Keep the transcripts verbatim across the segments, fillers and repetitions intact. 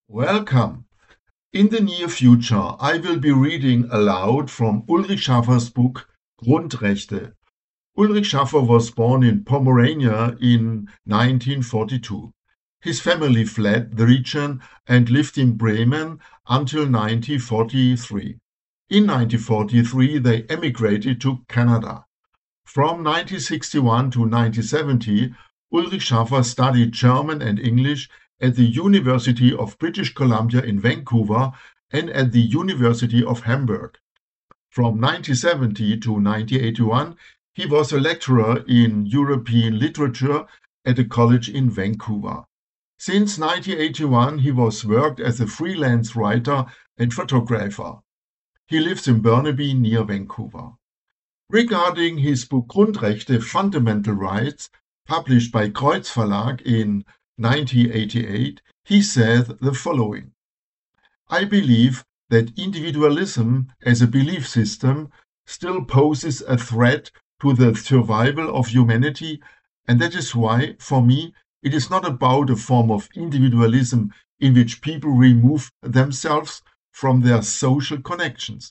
Welcome. In the near future, I will be reading aloud from Ulrich Schaffer's book Grundrechte. Ulrich Schaffer was born in Pomerania in nineteen forty-two. His family fled the region and lived in Bremen until nineteen forty-three. In nineteen forty-three, they emigrated to Canada. From nineteen sixty-one to nineteen seventy, Ulrich Schaffer studied German and English at the University of British Columbia in Vancouver and at the University of Hamburg. From nineteen seventy to nineteen eighty-one, he was a lecturer in European literature at a college in Vancouver. Since nineteen eighty-one, he was worked as a freelance writer and photographer. He lives in Burnaby near Vancouver. Regarding his book Grundrechte, Fundamental Rights, published by Kreuz Verlag in nineteen eighty-eight, he said the following: I believe that individualism as a belief system still poses a threat to the survival of humanity, and that is why, for me, it is not about a form of individualism in which people remove themselves from their social connections,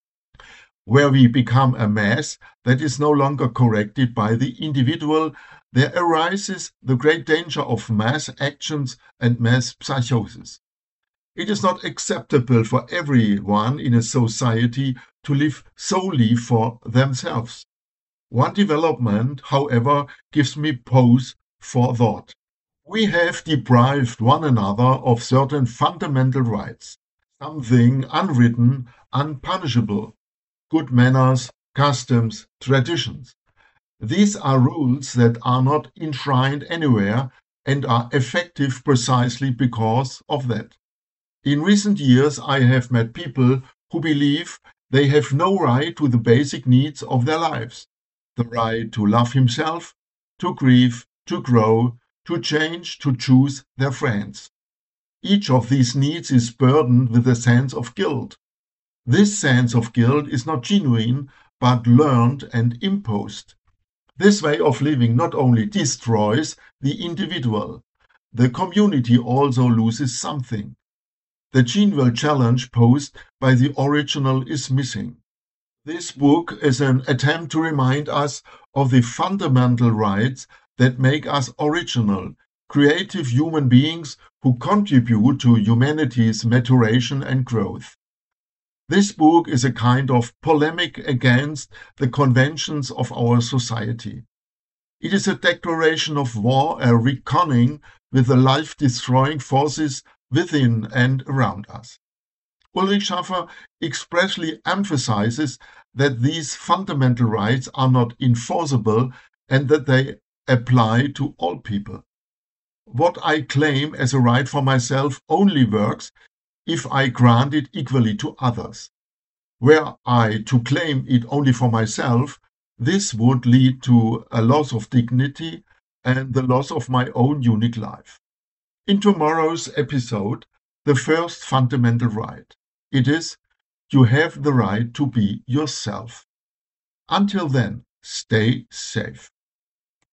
where we become a mass that is no longer corrected by the individual. There arises the great danger of mass actions and mass psychosis. It is not acceptable for everyone in a society to live solely for themselves. One development, however, gives me pause for thought. We have deprived one another of certain fundamental rights, something unwritten, unpunishable, good manners, customs, traditions. These are rules that are not enshrined anywhere and are effective precisely because of that. In recent years, I have met people who believe they have no right to the basic needs of their lives: the right to love himself, to grieve, to grow, to change, to choose their friends. Each of these needs is burdened with a sense of guilt. This sense of guilt is not genuine, but learned and imposed. This way of living not only destroys the individual, the community also loses something. The genuine challenge posed by the original is missing. This book is an attempt to remind us of the fundamental rights that make us original, creative human beings who contribute to humanity's maturation and growth. This book is a kind of polemic against the conventions of our society. It is a declaration of war, a reckoning with the life-destroying forces within and around us. Ulrich Schaffer expressly emphasizes that these fundamental rights are not enforceable and that they apply to all people. What I claim as a right for myself only works if I grant it equally to others. Were I to claim it only for myself, this would lead to a loss of dignity and the loss of my own unique life. In tomorrow's episode, the first fundamental right. It is, you have the right to be yourself. Until then, stay safe.